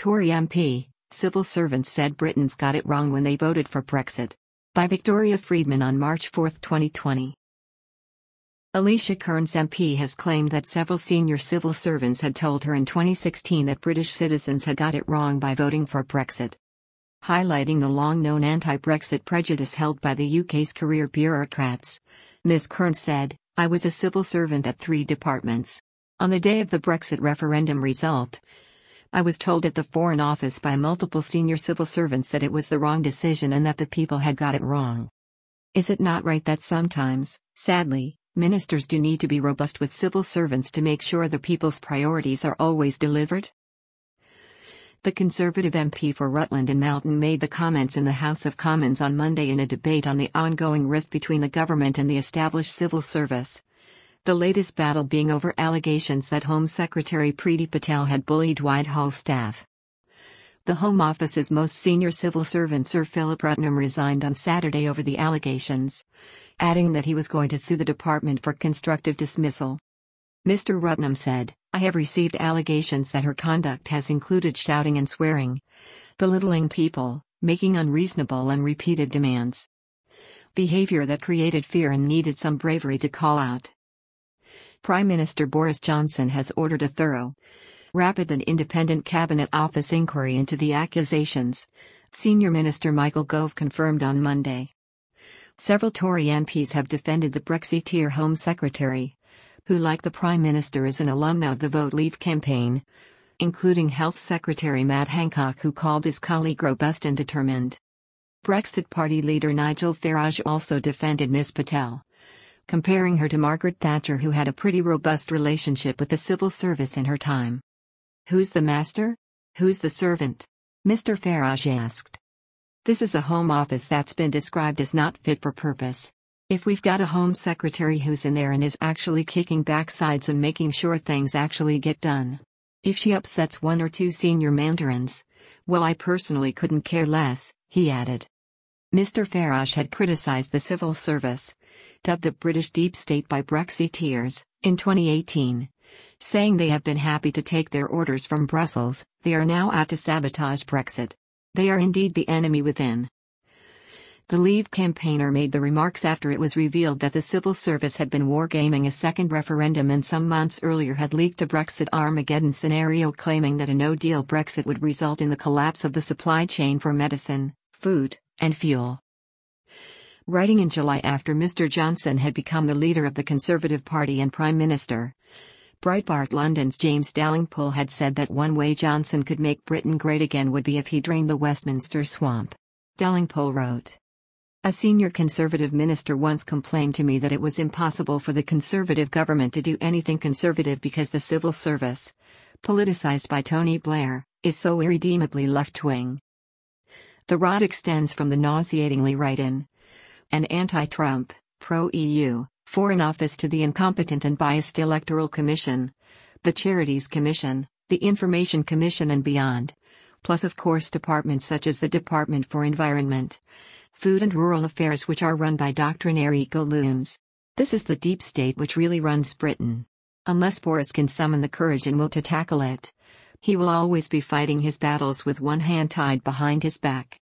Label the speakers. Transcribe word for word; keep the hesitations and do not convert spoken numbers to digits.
Speaker 1: Tory M P, civil servants said Britons got it wrong when they voted for Brexit. By Victoria Friedman on March fourth twenty twenty. Alicia Kearns M P has claimed that several senior civil servants had told her in twenty sixteen that British citizens had got it wrong by voting for Brexit. Highlighting the long-known anti-Brexit prejudice held by the U K's career bureaucrats, Miz Kearns said, "I was a civil servant at three departments. On the day of the Brexit referendum result, I was told at the Foreign Office by multiple senior civil servants that it was the wrong decision and that the people had got it wrong. Is it not right that sometimes, sadly, ministers do need to be robust with civil servants to make sure the people's priorities are always delivered?" The Conservative M P for Rutland and Malton made the comments in the House of Commons on Monday in a debate on the ongoing rift between the government and the established civil service. The latest battle being over allegations that Home Secretary Priti Patel had bullied Whitehall staff. The Home Office's most senior civil servant Sir Philip Rutnam resigned on Saturday over the allegations, adding that he was going to sue the department for constructive dismissal. Mister Rutnam said, "I have received allegations that her conduct has included shouting and swearing, belittling people, making unreasonable and repeated demands. Behavior that created fear and needed some bravery to call out." Prime Minister Boris Johnson has ordered a thorough, rapid and independent Cabinet Office inquiry into the accusations, Senior Minister Michael Gove confirmed on Monday. Several Tory M Ps have defended the Brexiteer Home Secretary, who like the Prime Minister is an alumna of the Vote Leave campaign, including Health Secretary Matt Hancock, who called his colleague robust and determined. Brexit Party leader Nigel Farage also defended Miz Patel, comparing her to Margaret Thatcher, who had a pretty robust relationship with the civil service in her time. "Who's the master? Who's the servant?" Mister Farage asked. "This is a Home Office that's been described as not fit for purpose. If we've got a Home Secretary who's in there and is actually kicking backsides and making sure things actually get done. If she upsets one or two senior mandarins, well, I personally couldn't care less," he added. Mister Farage had criticized the civil service, dubbed the British deep state by Brexiteers, in twenty eighteen, saying they have been happy to take their orders from Brussels, they are now out to sabotage Brexit. They are indeed the enemy within. The Leave campaigner made the remarks after it was revealed that the civil service had been wargaming a second referendum and some months earlier had leaked a Brexit Armageddon scenario claiming that a no-deal Brexit would result in the collapse of the supply chain for medicine, food, and fuel. Writing in July after Mister Johnson had become the leader of the Conservative Party and Prime Minister, Breitbart London's James Dalrymple had said that one way Johnson could make Britain great again would be if he drained the Westminster swamp. Dalrymple wrote, "A senior Conservative minister once complained to me that it was impossible for the Conservative government to do anything conservative because the civil service, politicized by Tony Blair, is so irredeemably left-wing. The rod extends from the nauseatingly right-in and anti-Trump, pro-E U, Foreign Office to the incompetent and biased Electoral Commission, the Charities Commission, the Information Commission and beyond, plus of course departments such as the Department for Environment, Food and Rural Affairs, which are run by doctrinaire eco-loons. This is the deep state which really runs Britain. Unless Boris can summon the courage and will to tackle it, he will always be fighting his battles with one hand tied behind his back."